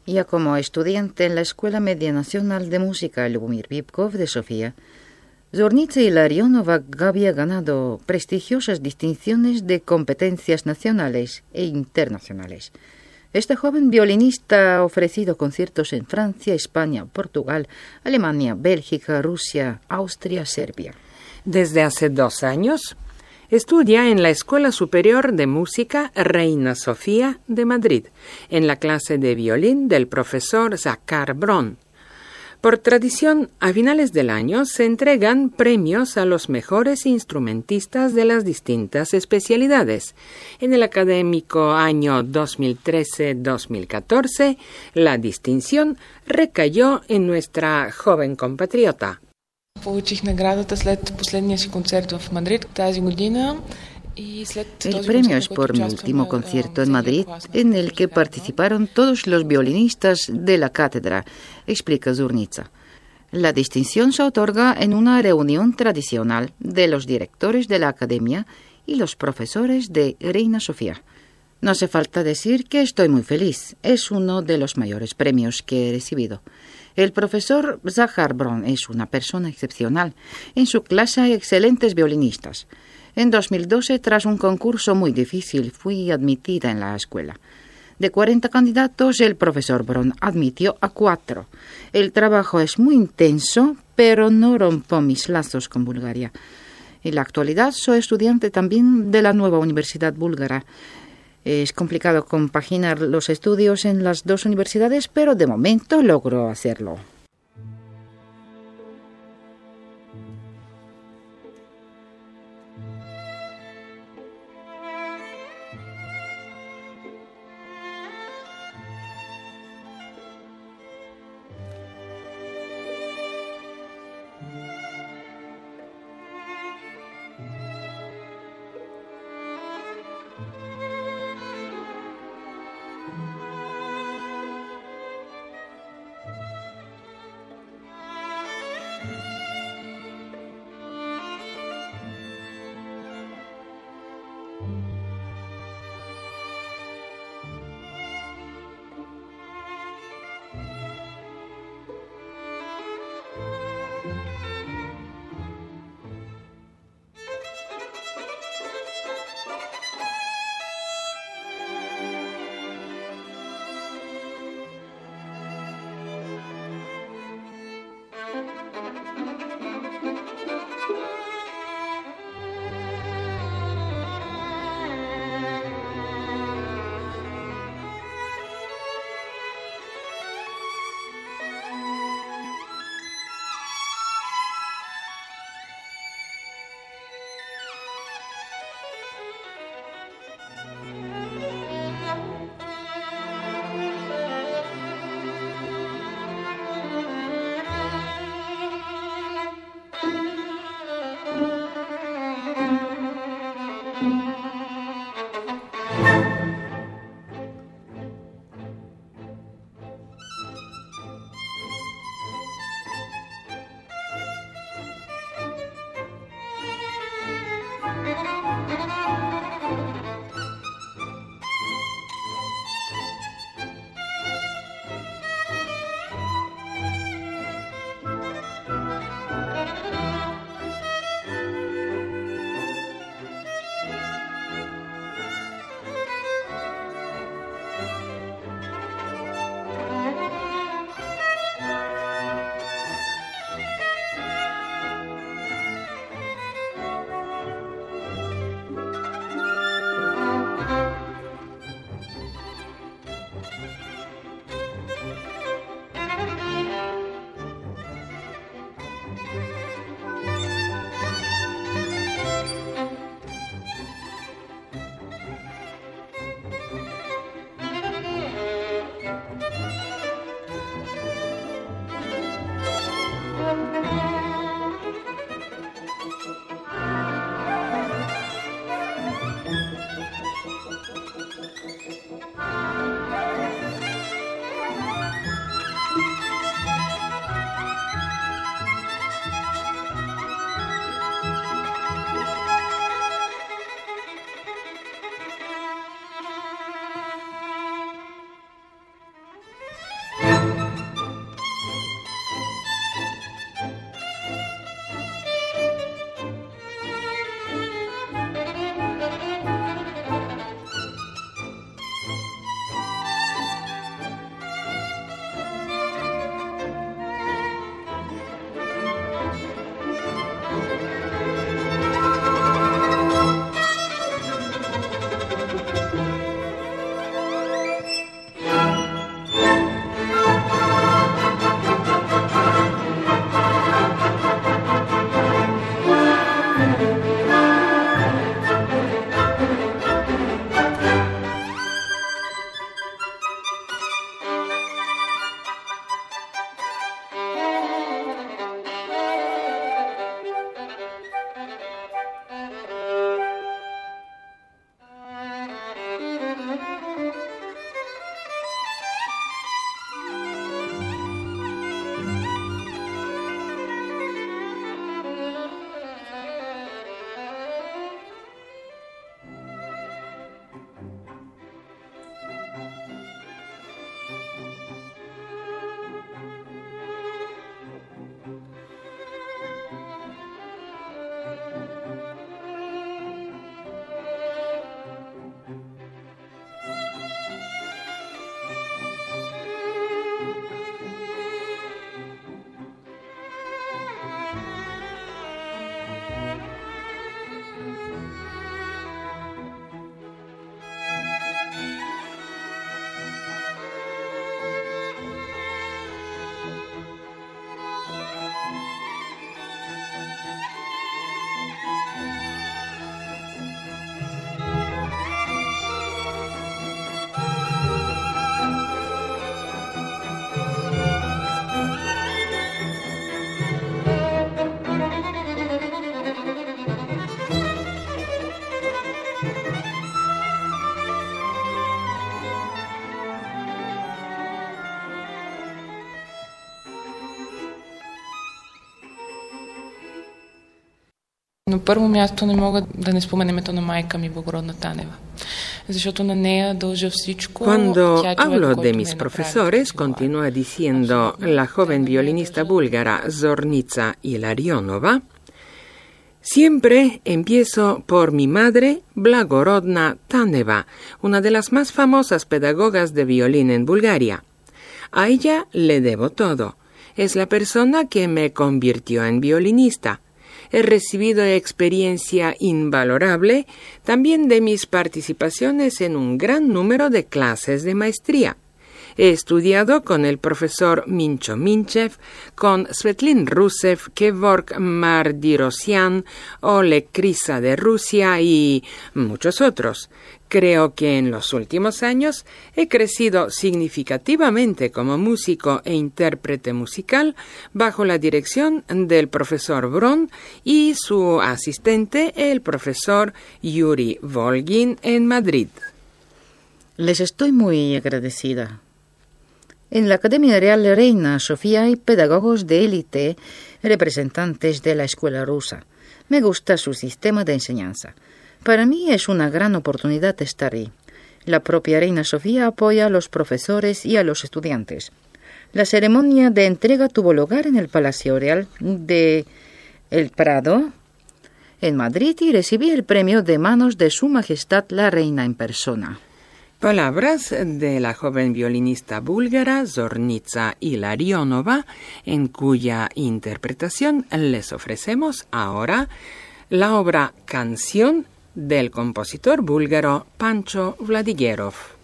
Ya como estudiante en la Escuela Media Nacional de Música Lubomir Bibkov de Sofía, Zornitza Ilarionova había ganado prestigiosas distinciones de competencias nacionales e internacionales. Esta joven violinista ha ofrecido conciertos en Francia, España, Portugal, Alemania, Bélgica, Rusia, Austria, Serbia. Desde hace 2 años, estudia en la Escuela Superior de Música Reina Sofía de Madrid, en la clase de violín del profesor Zahar Bron. Por tradición, a finales del año se entregan premios a los mejores instrumentistas de las distintas especialidades. En el académico año 2013-2014, la distinción recayó en nuestra joven compatriota. Получих наградата след последния си концерт в Мадрид тази година. El premio es por mi último concierto en Madrid, en el que participaron todos los violinistas de la cátedra, explica Zornitza. La distinción se otorga en una reunión tradicional de los directores de la academia y los profesores de Reina Sofía. No hace falta decir que estoy muy feliz. Es uno de los mayores premios que he recibido. El profesor Zahar Bron es una persona excepcional. En su clase hay excelentes violinistas. En 2012, tras un concurso muy difícil, fui admitida en la escuela. De 40 candidatos, el profesor Bron admitió a 4. El trabajo es muy intenso, pero no rompo mis lazos con Bulgaria. En la actualidad, soy estudiante también de la nueva Universidad Búlgara. Es complicado compaginar los estudios en las 2 universidades, pero de momento logro hacerlo. На първо място не мога да не спомена името на майка ми, Благородна Танева. Защото на нея дължа всичко. Cuando hablo de mis profesores, continúa diciendo la joven violinista búlgara Zornitza Ilarionova, siempre empiezo por mi madre, Blagorodna Taneva, una de las más famosas pedagogas de violín en Bulgaria. A ella le debo todo. Es la persona que me convirtió en violinista. He recibido experiencia invalorable también de mis participaciones en un gran número de clases de maestría. He estudiado con el profesor Mincho Minchev, con Svetlin Rusev, Kevork Mardirosyan, Oleg Krisa de Rusia y muchos otros. Creo que en los últimos años he crecido significativamente como músico e intérprete musical bajo la dirección del profesor Bron y su asistente, el profesor Yuri Volgin, en Madrid. Les estoy muy agradecida. En la Academia Real Reina Sofía hay pedagogos de élite, representantes de la escuela rusa. Me gusta su sistema de enseñanza. Para mí es una gran oportunidad estar ahí. La propia Reina Sofía apoya a los profesores y a los estudiantes. La ceremonia de entrega tuvo lugar en el Palacio Real de El Prado, en Madrid, y recibí el premio de manos de Su Majestad la Reina en persona. Palabras de la joven violinista búlgara Zornitza Ilarionova, en cuya interpretación les ofrecemos ahora la obra Canción del compositor búlgaro Pancho Vladigerov.